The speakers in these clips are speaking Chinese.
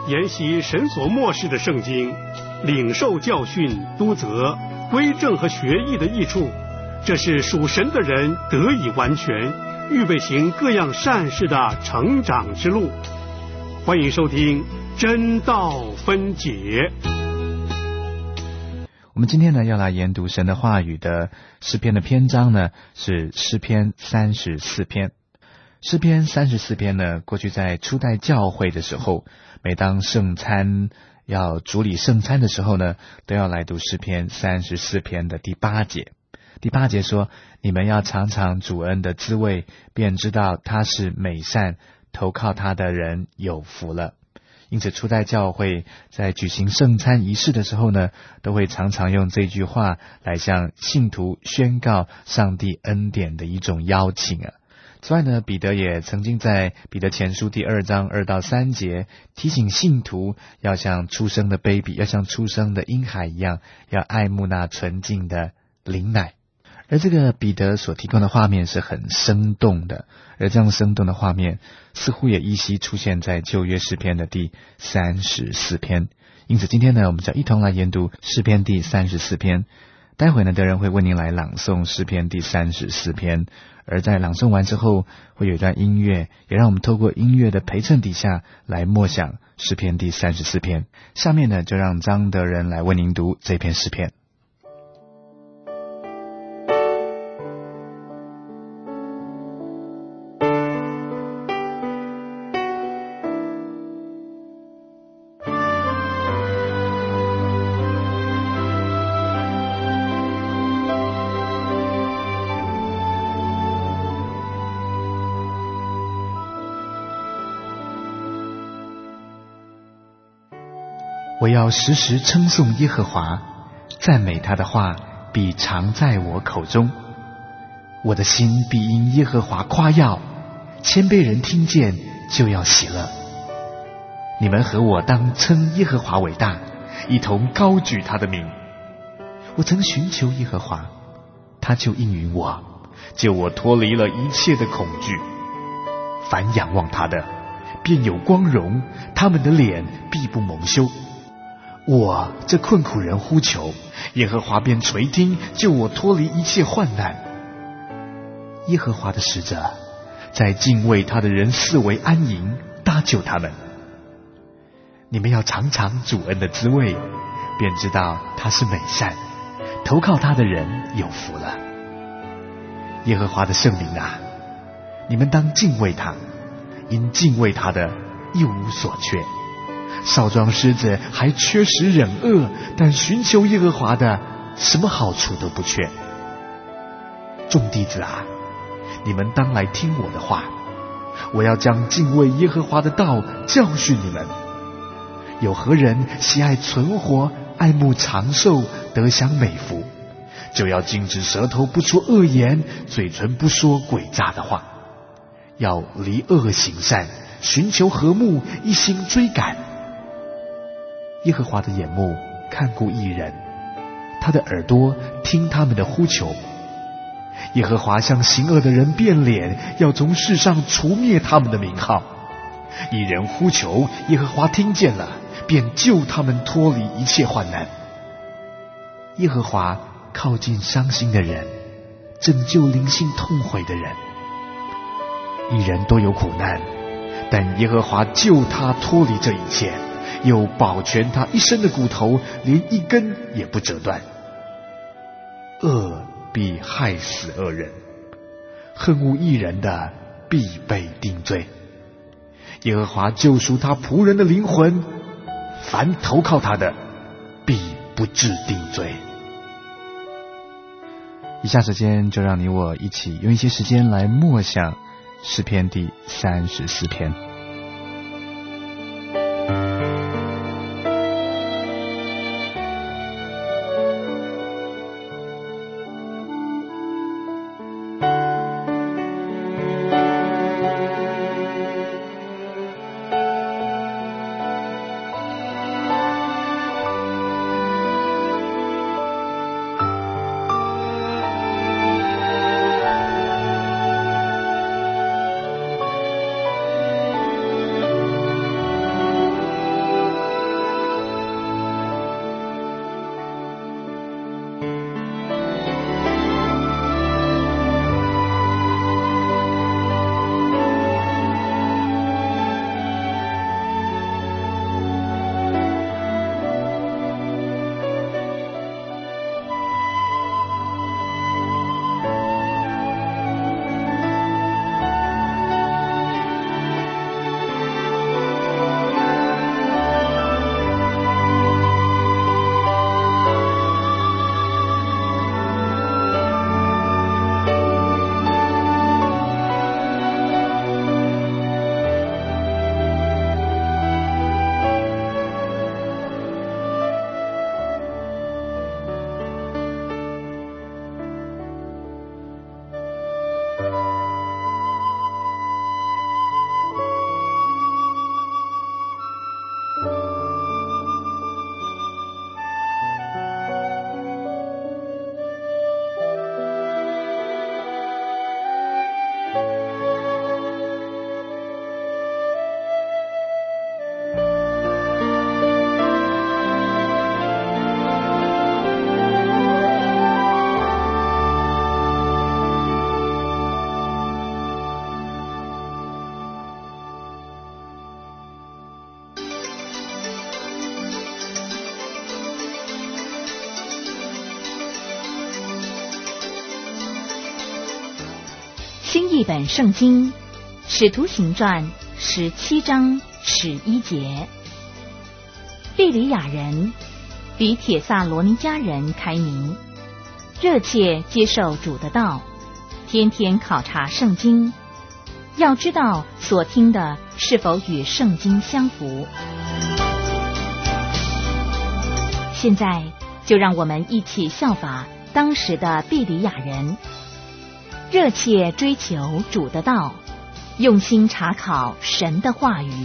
研习神所默示的圣经，领受教训、督责、归正和学艺的益处，这是属神的人得以完全，预备行各样善事的成长之路。欢迎收听真道分解。 我们今天呢要来研读神的话语的诗篇的篇章呢是诗篇34篇。诗篇34篇呢，过去在初代教会的时候，每当圣餐要主理圣餐的时候呢，都要来读诗篇34篇的第8节。第8节说，你们要尝尝主恩的滋味，便知道他是美善，投靠他的人有福了。因此初代教会在举行圣餐仪式的时候呢，都会常常用这句话来向信徒宣告上帝恩典的一种邀请啊。此外呢，彼得也曾经在彼得前书第2章2到3节提醒信徒要像出生的 baby， 要像出生的婴孩一样，要爱慕那纯净的灵奶。而这个彼得所提供的画面是很生动的，而这样生动的画面似乎也依稀出现在旧约诗篇的第34篇。因此今天呢，我们就一同来研读诗篇第34篇。待会呢，德仁会为您来朗诵诗篇第34篇，而在朗诵完之后会有一段音乐，也让我们透过音乐的陪衬底下来默想诗篇第34篇。下面呢，就让张德仁来为您读这篇诗篇。我要时时称颂耶和华，赞美他的话必常在我口中。我的心必因耶和华夸耀，谦卑人听见就要喜乐。你们和我当称耶和华为大，一同高举他的名。我曾寻求耶和华，他就应允我，救我脱离了一切的恐惧。凡仰望他的，便有光荣，他们的脸必不蒙羞。我这困苦人呼求，耶和华便垂听，救我脱离一切患难。耶和华的使者在敬畏他的人四围安营，搭救他们。你们要尝尝主恩的滋味，便知道他是美善，投靠他的人有福了。耶和华的圣灵啊，你们当敬畏他，因敬畏他的一无所缺。少壮狮子还缺食忍饿，但寻求耶和华的，什么好处都不缺。众弟子啊，你们当来听我的话，我要将敬畏耶和华的道教训你们。有何人喜爱存活，爱慕长寿，得享美福，就要禁止舌头不出恶言，嘴唇不说诡诈的话，要离恶行善，寻求和睦，一心追赶。耶和华的眼目看顾义人，他的耳朵听他们的呼求。耶和华向行恶的人变脸，要从世上除灭他们的名号。义人呼求，耶和华听见了，便救他们脱离一切患难。耶和华靠近伤心的人，拯救灵性痛悔的人。义人都有苦难，但耶和华救他脱离这一切，又保全他一生的骨头，连一根也不折断。恶必害死恶人，恨恶义人的必被定罪。耶和华救赎他仆人的灵魂，凡投靠他的必不致定罪。以下时间就让你我一起用一些时间来默想诗篇第34篇。 新译本圣经使徒行传17章11节，庇里亚人比帖撒罗尼迦人开明，热切接受主的道，天天考察圣经，要知道所听的是否与圣经相符。现在就让我们一起效法当时的庇里亚人，热切追求主的道，用心查考神的话语。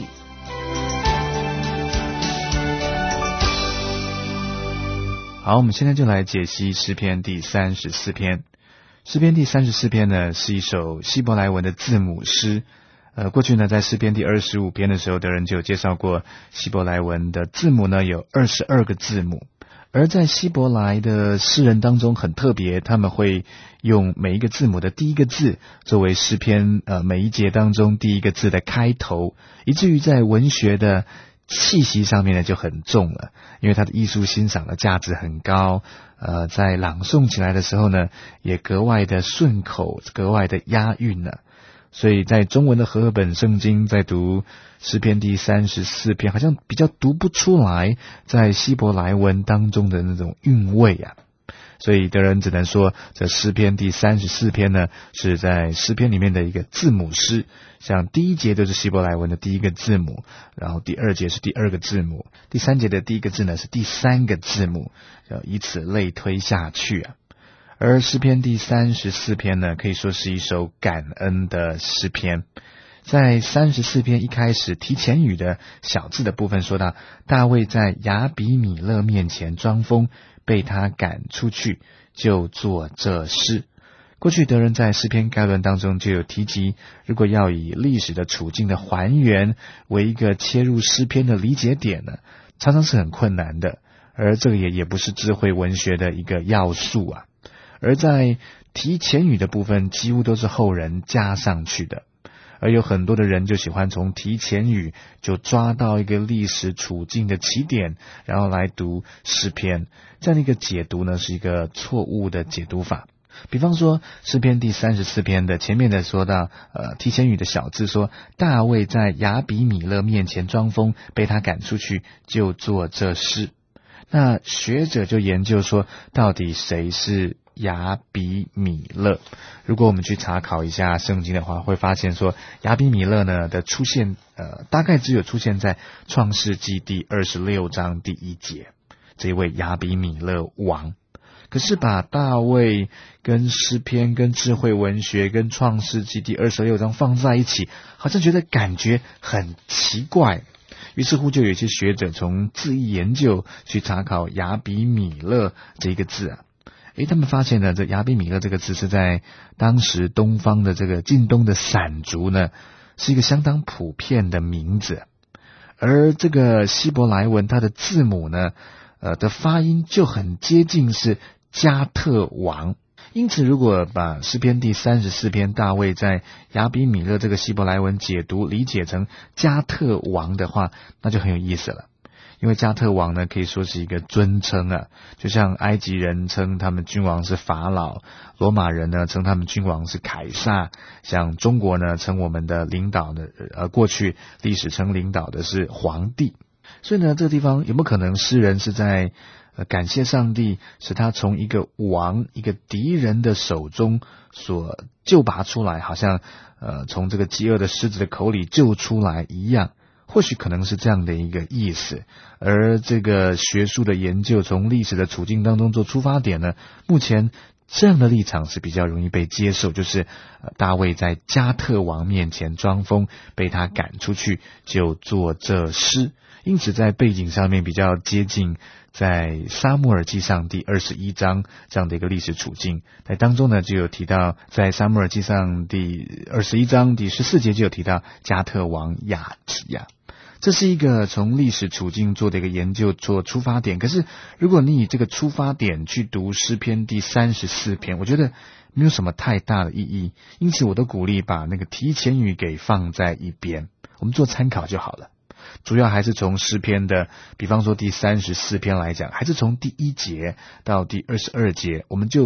好，我们现在就来解析诗篇第34篇。诗篇第34篇呢，是一首希伯来文的字母诗。过去呢，在诗篇第25篇的时候的人就有介绍过，希伯来文的字母呢有22个字母。而在希伯来的诗人当中很特别，他们会用每一个字母的第一个字作为诗篇每一节当中第一个字的开头，以至于在文学的气息上面呢就很重了，因为它的艺术欣赏的价值很高，在朗诵起来的时候呢也格外的顺口，格外的押韵了。所以在中文的和合本圣经在读诗篇第34篇，好像比较读不出来在希伯来文当中的那种韵味啊。所以的人只能说这诗篇第34篇呢是在诗篇里面的一个字母诗，像第一节就是希伯来文的第一个字母，然后第二节是第二个字母，第三节的第一个字呢是第三个字母，以此类推下去啊。而诗篇第34篇呢，可以说是一首感恩的诗篇。在34篇一开始提前语的小字的部分说到，大卫在亚比米勒面前装疯，被他赶出去，就作这诗。过去德人在诗篇概论当中就有提及，如果要以历史的处境的还原为一个切入诗篇的理解点呢，常常是很困难的，而这个也不是智慧文学的一个要素啊。而在提前语的部分几乎都是后人加上去的，而有很多的人就喜欢从提前语就抓到一个历史处境的起点，然后来读诗篇，这样的一个解读呢是一个错误的解读法。比方说诗篇第34篇的前面的说到提前语的小字说，大卫在亚比米勒面前装疯，被他赶出去，就作这诗。那学者就研究说，到底谁是亚比米勒？如果我们去查考一下圣经的话，会发现说亚比米勒呢的出现大概只有出现在创世纪第26章第1节，这一位亚比米勒王。可是把大卫跟诗篇跟智慧文学跟创世纪第26章放在一起，好像觉得感觉很奇怪，于是乎就有一些学者从字义研究去查考亚比米勒这一个字啊。他们发现呢，这亚比米勒这个字是在当时东方的这个近东的散族呢，是一个相当普遍的名字。而这个希伯来文它的字母呢，的发音就很接近是加特王。因此如果把诗篇第34篇大卫在亚比米勒这个希伯来文解读理解成加特王的话，那就很有意思了。因为加特王呢可以说是一个尊称啊，就像埃及人称他们君王是法老，罗马人呢称他们君王是凯撒，像中国呢称我们的领导呢过去历史称领导的是皇帝。所以呢这个地方有没有可能诗人是在感谢上帝使他从一个王一个敌人的手中所救拔出来，好像从这个饥饿的狮子的口里救出来一样，或许可能是这样的一个意思。而这个学术的研究从历史的处境当中做出发点呢，目前这样的立场是比较容易被接受，就是大卫在加特王面前装疯，被他赶出去，就作这诗。因此在背景上面比较接近在撒母耳记上第21章这样的一个历史处境。在当中呢就有提到，在撒母耳记上第21章第14节就有提到加特王亚提啊。这是一个从历史处境做的一个研究做出发点，可是如果你以这个出发点去读诗篇第34篇，我觉得没有什么太大的意义，因此我都鼓励把那个提前语给放在一边，我们做参考就好了。主要还是从诗篇的比方说第34篇来讲，还是从第1节到第22节，我们就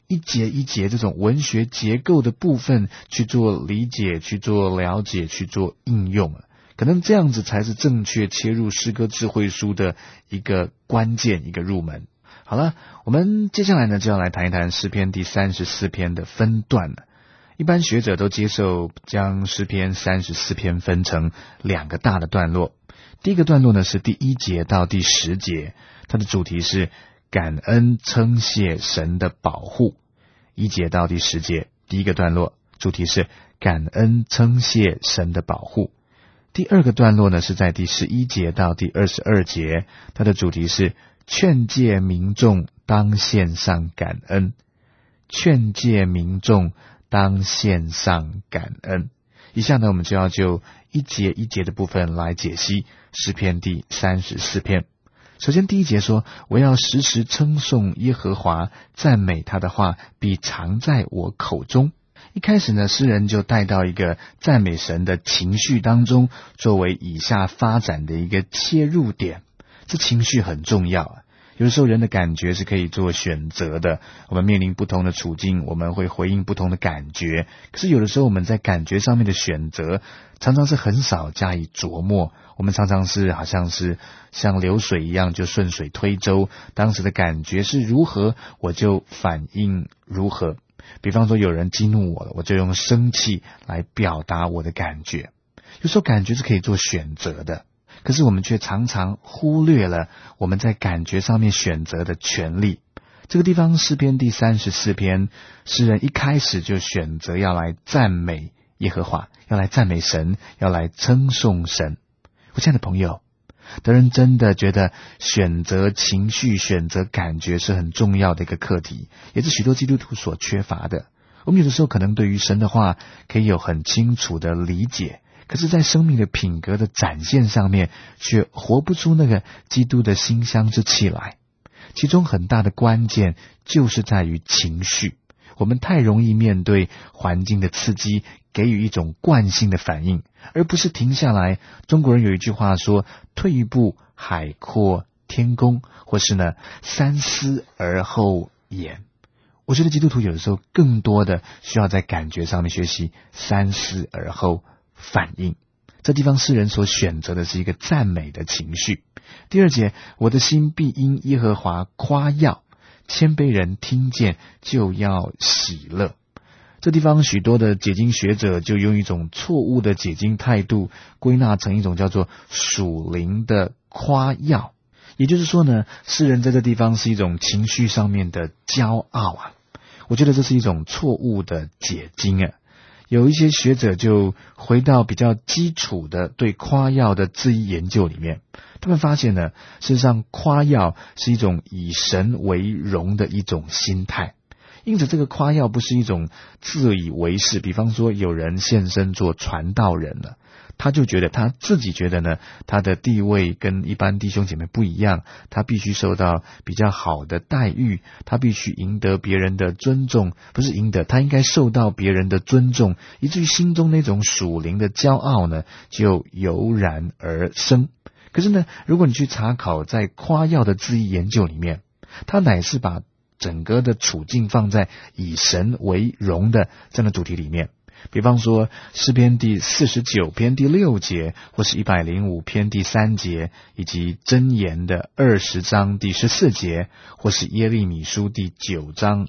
一节一节这种文学结构的部分去做理解，去做了解，去做应用，可能这样子才是正确切入诗歌智慧书的一个关键，一个入门。好了，我们接下来呢就要来谈一谈诗篇第34篇的分段了。一般学者都接受将诗篇34篇分成2个大的段落。第一个段落呢是第1节到第10节，它的主题是感恩称谢神的保护。1节到第10节，第一个段落主题是感恩称谢神的保护。第二个段落呢是在第11节到第22节，它的主题是劝诫民众当献上感恩。劝诫民众当献上感恩。以下呢我们就要就一节一节的部分来解析诗篇第34篇。首先第1节说，我要时时称颂耶和华，赞美他的话必常在我口中。一开始呢，诗人就带到一个赞美神的情绪当中，作为以下发展的一个切入点。这情绪很重要啊。有的时候人的感觉是可以做选择的，我们面临不同的处境，我们会回应不同的感觉。可是有的时候我们在感觉上面的选择常常是很少加以琢磨，我们常常是好像是像流水一样就顺水推舟，当时的感觉是如何我就反应如何。比方说有人激怒我了，我就用生气来表达我的感觉。有时候感觉是可以做选择的，可是我们却常常忽略了我们在感觉上面选择的权利。这个地方诗篇第34篇，诗人一开始就选择要来赞美耶和华，要来赞美神，要来称颂神。我亲爱的朋友，德人真的觉得选择情绪、选择感觉是很重要的一个课题，也是许多基督徒所缺乏的。我们有的时候可能对于神的话可以有很清楚的理解，可是在生命的品格的展现上面却活不出那个基督的馨香之气来。其中很大的关键就是在于情绪。我们太容易面对环境的刺激，给予一种惯性的反应，而不是停下来。中国人有一句话说，退一步海阔天空，或是呢三思而后言。我觉得基督徒有的时候更多的需要在感觉上面学习三思而后反应。这地方诗人所选择的是一个赞美的情绪。第2节，我的心必因耶和华夸耀，谦卑人听见就要喜乐。这地方许多的解经学者就用一种错误的解经态度归纳成一种叫做属灵的夸耀。也就是说呢，诗人在这地方是一种情绪上面的骄傲啊。我觉得这是一种错误的解经啊。有一些学者就回到比较基础的对夸耀的字义研究里面，他们发现呢，事实上夸耀是一种以神为荣的一种心态。因此这个夸耀不是一种自以为是，比方说有人现身做传道人了，他就觉得他自己觉得呢，他的地位跟一般弟兄姐妹不一样，他必须受到比较好的待遇，他必须赢得别人的尊重，不是赢得，他应该受到别人的尊重，以至于心中那种属灵的骄傲呢，就油然而生。可是呢，如果你去查考在夸耀的字义研究里面，他乃是把整个的处境放在以神为荣的这样的主题里面。比方说诗篇第49篇第6节，或是105篇第3节，以及箴言的20章第14节，或是耶利米书第9章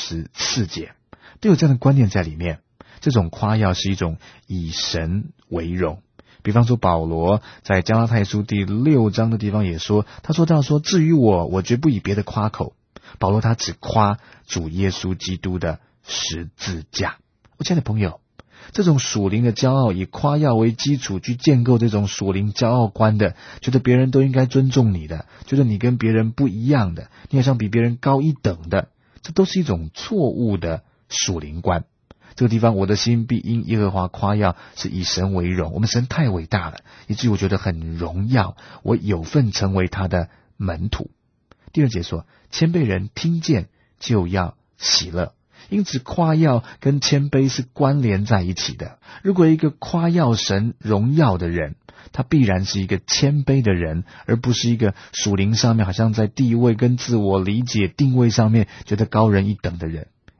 24节，都有这样的观念在里面。这种夸耀是一种以神为荣。比方说保罗在加拉太书第6章的地方也说，他说到说，至于我绝不以别的夸口。保罗他只夸主耶稣基督的十字架。我亲爱的朋友，这种属灵的骄傲以夸耀为基础去建构这种属灵骄傲观的，觉得别人都应该尊重你的，觉得你跟别人不一样的，你好像比别人高一等的，这都是一种错误的属灵观。这个地方，我的心必因耶和华夸耀，是以神为荣。我们神太伟大了，以至于我觉得很荣耀，我有份成为他的门徒。第2节说，谦卑人听见就要喜乐。因此夸耀跟谦卑是关联在一起的。如果一个夸耀神荣耀的人，他必然是一个谦卑的人，而不是一个属灵上面好像在地位跟自我理解定位上面觉得高人一等的人。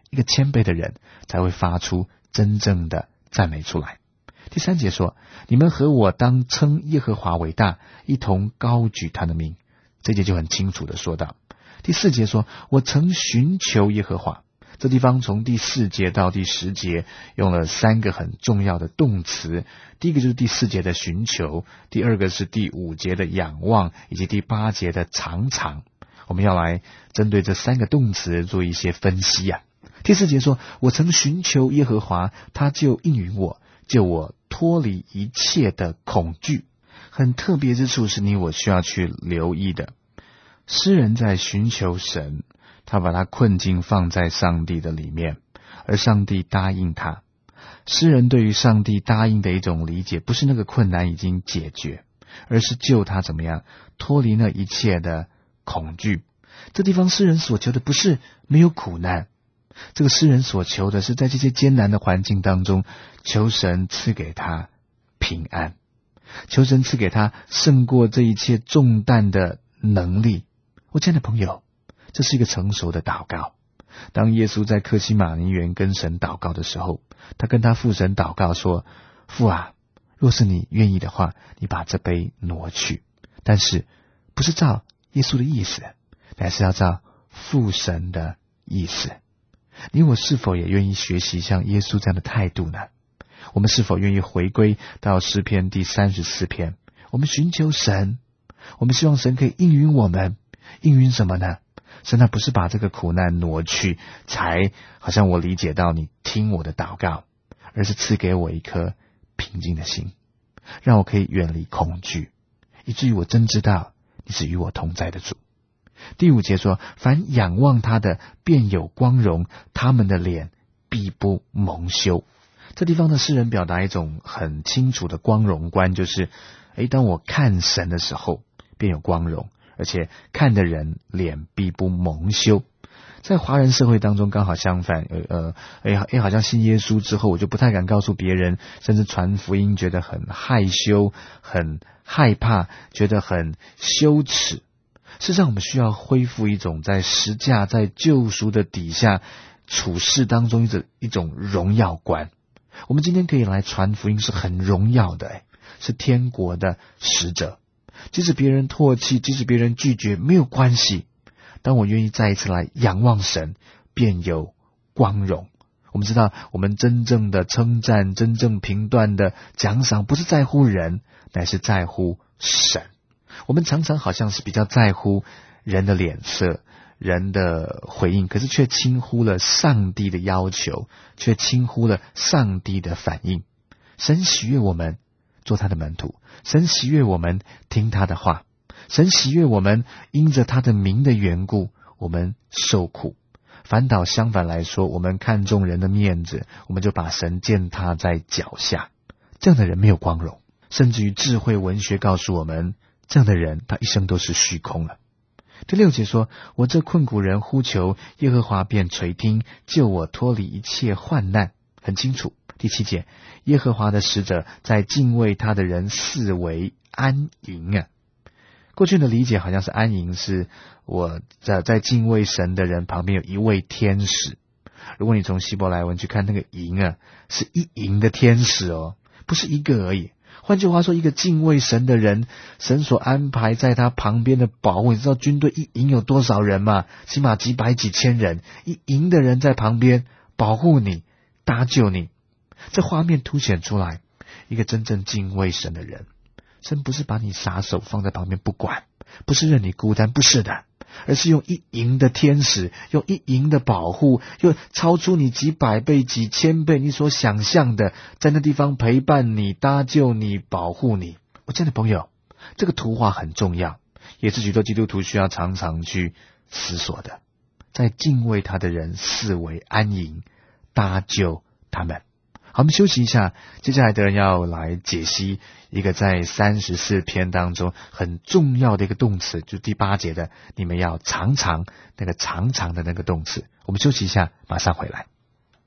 一个谦卑的人才会发出真正的赞美出来。第3节说，你们和我当称耶和华为大，一同高举他的名。这节就很清楚的说到。第4节说，我曾寻求耶和华。这地方从第4节到第10节用了3个很重要的动词，第一个就是第4节的寻求，第二个是第5节的仰望，以及第8节的常常。我们要来针对这3个动词做一些分析啊。第4节说，我曾寻求耶和华，他就应允我，救我脱离一切的恐惧。很特别之处是你我需要去留意的。诗人在寻求神，他把他困境放在上帝的里面，而上帝答应他。诗人对于上帝答应的一种理解，不是那个困难已经解决，而是救他怎么样脱离那一切的恐惧。这地方诗人所求的不是没有苦难，这个诗人所求的是在这些艰难的环境当中，求神赐给他平安，求神赐给他胜过这一切重担的能力。我亲爱的朋友，这是一个成熟的祷告。当耶稣在客西马尼园跟神祷告的时候，他跟他父神祷告说，父啊，若是你愿意的话，你把这杯挪去，但是不是照耶稣的意思，乃是要照父神的意思。你我是否也愿意学习像耶稣这样的态度呢？我们是否愿意回归到诗篇第34篇，我们寻求神，我们希望神可以应允我们。应允什么呢？神他不是把这个苦难挪去，才好像我理解到你听我的祷告，而是赐给我一颗平静的心，让我可以远离恐惧，以至于我真知道你是与我同在的主。第5节说，凡仰望他的便有光荣，他们的脸必不蒙羞。这地方的诗人表达一种很清楚的光荣观，就是当我看神的时候便有光荣，而且看的人脸必不蒙羞。在华人社会当中刚好相反，好像信耶稣之后我就不太敢告诉别人，甚至传福音觉得很害羞，很害怕，觉得很羞耻。事实上我们需要恢复一种在十架在救赎的底下处事当中一种荣耀观。我们今天可以来传福音是很荣耀的，是天国的使者。即使别人唾弃，即使别人拒绝，没有关系。当我愿意再一次来仰望神，便有光荣。我们知道，我们真正的称赞，真正评断的奖赏，不是在乎人，乃是在乎神。我们常常好像是比较在乎人的脸色，人的回应，可是却轻忽了上帝的要求，却轻忽了上帝的反应。神喜悦我们做他的门徒，神喜悦我们听他的话，神喜悦我们因着他的名的缘故我们受苦。反倒相反来说，我们看重人的面子，我们就把神践踏在脚下。这样的人没有光荣，甚至于智慧文学告诉我们，这样的人他一生都是虚空了。第6节说，我这困苦人呼求耶和华便垂听，救我脱离一切患难。很清楚。第7节，耶和华的使者在敬畏他的人四围安营啊。过去的理解好像是安营是我在敬畏神的人旁边有一位天使。如果你从希伯来文去看那个营啊，是一营的天使哦，不是一个而已。换句话说，一个敬畏神的人，神所安排在他旁边的保护，你知道军队一营有多少人吗？起码几百几千人，一营的人在旁边保护你，搭救你。这画面凸显出来，一个真正敬畏神的人，神不是把你撒手放在旁边不管，不是任你孤单，不是的，而是用一营的天使，用一营的保护，又超出你几百倍几千倍你所想象的，在那地方陪伴你，搭救你，保护你。我亲爱的朋友，这个图画很重要，也是许多基督徒需要常常去思索的。在敬畏他的人四围安营，搭救他们。好，我们休息一下，接下来的人要来解析一个在34篇当中很重要的一个动词，就是第8节的你们要常常，那个常常的那个动词。我们休息一下，马上回来。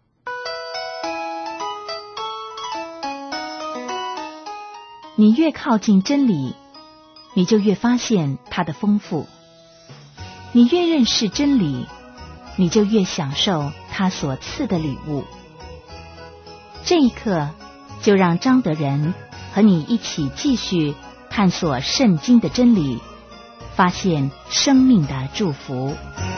你越靠近真理，你就越发现它的丰富；你越认识真理，你就越享受它他所赐的礼物。这一刻，就让张德仁和你一起继续探索圣经的真理，发现生命的祝福。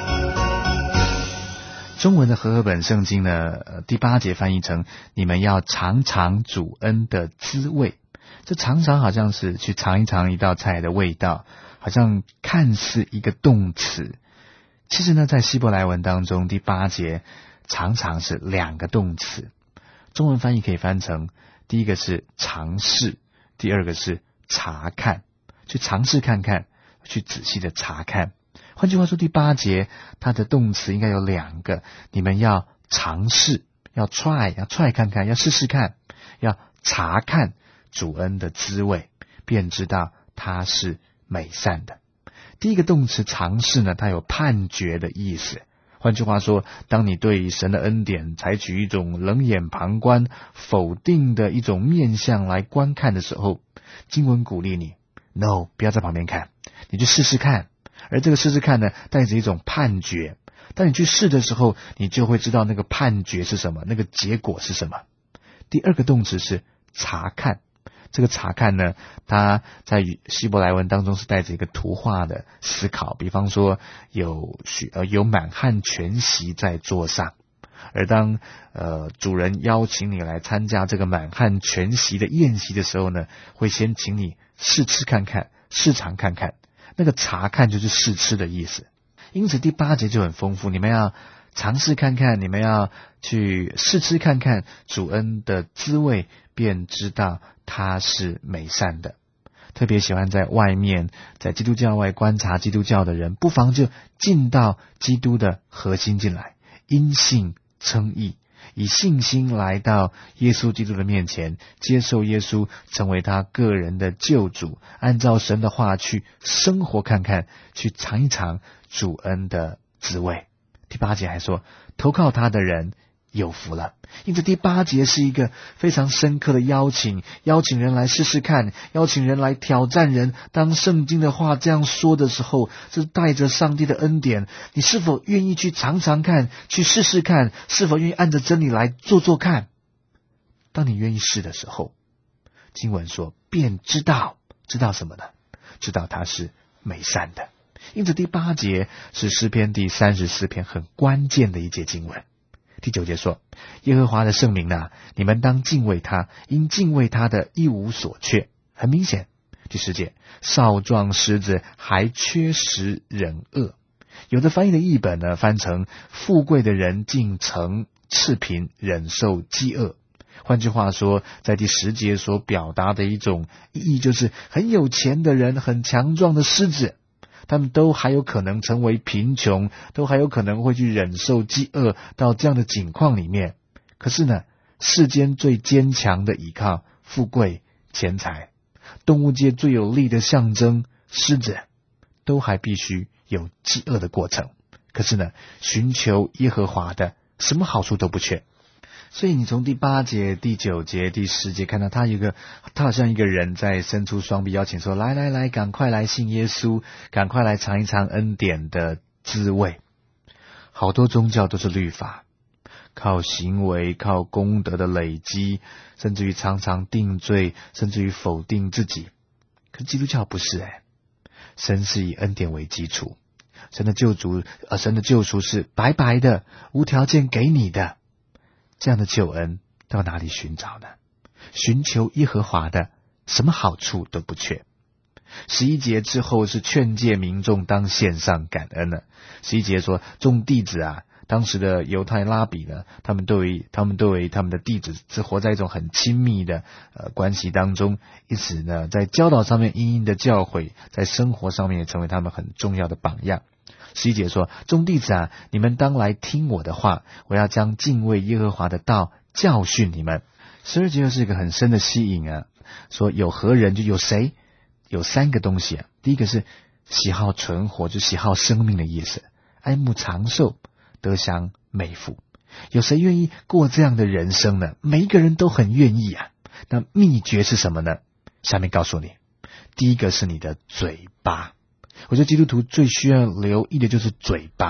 中文的和合本圣经呢，第8节翻译成你们要尝尝主恩的滋味。这常常好像是去尝一尝一道菜的味道，好像看似一个动词。其实呢，在希伯来文当中，第8节常常是2个动词。中文翻译可以翻成，第一个是尝试，第二个是查看，去尝试看看，去仔细的查看。换句话说，第8节它的动词应该有2个，你们要尝试，要 try 看看，要试试看，要查看主恩的滋味，便知道它是美善的。第一个动词尝试呢，它有判决的意思。换句话说，当你对神的恩典采取一种冷眼旁观、否定的一种面向来观看的时候，经文鼓励你 ，No， 不要在旁边看，你去试试看。而这个试试看呢，带着一种判决。当你去试的时候，你就会知道那个判决是什么，那个结果是什么。第二个动词是查看。这个查看呢，它在希伯来文当中是带着一个图画的思考。比方说有满汉全席在桌上，而当主人邀请你来参加这个满汉全席的宴席的时候呢，会先请你试吃看看，试尝看看。那个查看就是试吃的意思。因此第8节就很丰富，你们要尝试看看，你们要去试吃看看主恩的滋味，便知道它是美善的。特别喜欢在外面，在基督教外观察基督教的人，不妨就进到基督的核心进来，因信称义，以信心来到耶稣基督的面前，接受耶稣成为他个人的救主，按照神的话去生活看看，去尝一尝主恩的滋味。第8节还说，投靠他的人有福了。因此第8节是一个非常深刻的邀请人来试试看，邀请人来挑战人。当圣经的话这样说的时候，是带着上帝的恩典，你是否愿意去尝尝看，去试试看，是否愿意按着真理来做做看？当你愿意试的时候，经文说便知道什么呢？知道它是美善的。因此第8节是诗篇第34篇很关键的一节经文。第9节说，耶和华的圣名啊，你们当敬畏他，因敬畏他的一无所缺。很明显。第10节，少壮狮子还缺食忍饿。有的翻译的译本呢，翻成富贵的人竟曾赤贫，忍受饥饿。换句话说，在第10节所表达的一种意义，就是很有钱的人，很强壮的狮子，他们都还有可能成为贫穷，都还有可能会去忍受饥饿，到这样的境况里面。可是呢，世间最坚强的依靠富贵钱财，动物界最有力的象征狮子，都还必须有饥饿的过程。可是呢，寻求耶和华的什么好处都不缺。所以你从第8节、第9节、第10节看到他好像一个人在伸出双臂邀请说，来来来，赶快来信耶稣，赶快来尝一尝恩典的滋味。好多宗教都是律法，靠行为，靠功德的累积，甚至于常常定罪，甚至于否定自己。可是基督教不是神是以恩典为基础，神的救赎是白白的，无条件给你的。这样的救恩到哪里寻找呢？寻求耶和华的什么好处都不缺。11节之后是劝诫民众当献上感恩了。11节说，众弟子啊，当时的犹太拉比呢，他们对他们的弟子是活在一种很亲密的关系当中，因此呢，在教导上面殷殷的教诲，在生活上面也成为他们很重要的榜样。11节说，众弟子啊，你们当来听我的话，我要将敬畏耶和华的道教训你们。12节又是一个很深的吸引啊，说有何人就有谁，有3个东西啊。第一个是喜好存活，就喜好生命的意思，爱慕长寿，得享美福。有谁愿意过这样的人生呢？每一个人都很愿意啊。那秘诀是什么呢？下面告诉你，第一个是你的嘴巴。我觉得基督徒最需要留意的就是嘴巴。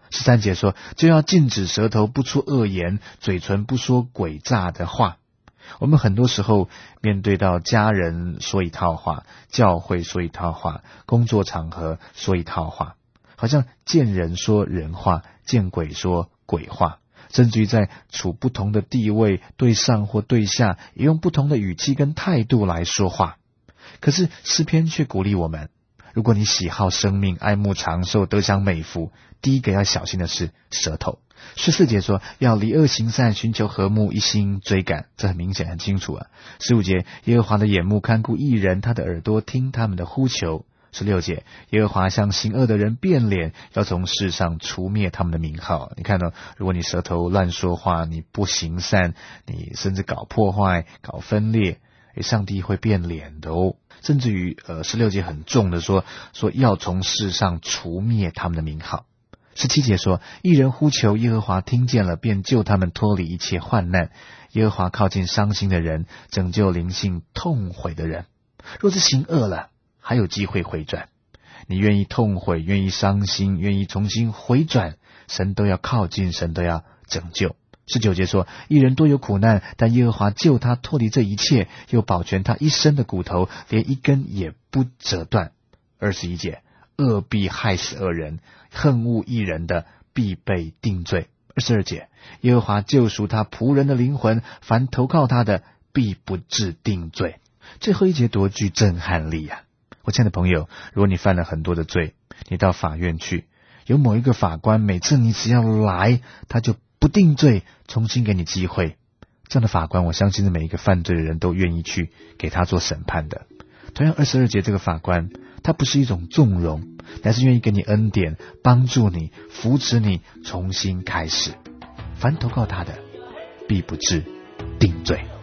13节说，就要禁止舌头不出恶言，嘴唇不说诡诈的话。我们很多时候面对到家人说一套话，教会说一套话，工作场合说一套话，好像见人说人话，见鬼说鬼话，甚至于在处不同的地位，对上或对下，也用不同的语气跟态度来说话。可是诗篇却鼓励我们，如果你喜好生命，爱慕长寿，得享美福，第一个要小心的是舌头。14节说，要离恶行善，寻求和睦，一心追赶，这很明显很清楚啊。15节，耶和华的眼目看顾义人，他的耳朵听他们的呼求。16节，耶和华向行恶的人变脸，要从世上除灭他们的名号。你看到，如果你舌头乱说话，你不行善，你甚至搞破坏，搞分裂，上帝会变脸的哦。甚至于16节很重的说要从世上除灭他们的名号。17节说，义人呼求，耶和华听见了，便救他们脱离一切患难。耶和华靠近伤心的人，拯救灵性痛悔的人。若是行恶了，还有机会回转。你愿意痛悔，愿意伤心，愿意重新回转，神都要靠近，神都要拯救。19节说，义人多有苦难，但耶和华救他脱离这一切，又保全他一身的骨头，连一根也不折断。21节，恶必害死恶人，恨恶义人的必被定罪。22节，耶和华救赎他仆人的灵魂，凡投靠他的必不致定罪。最后一节多具震撼力啊！我亲爱的朋友，如果你犯了很多的罪，你到法院去，有某一个法官，每次你只要来，他就不定罪，重新给你机会。这样的法官，我相信是每一个犯罪的人都愿意去给他做审判的。同样22节这个法官，他不是一种纵容，但是愿意给你恩典，帮助你，扶持你重新开始。凡投靠他的必不致定罪。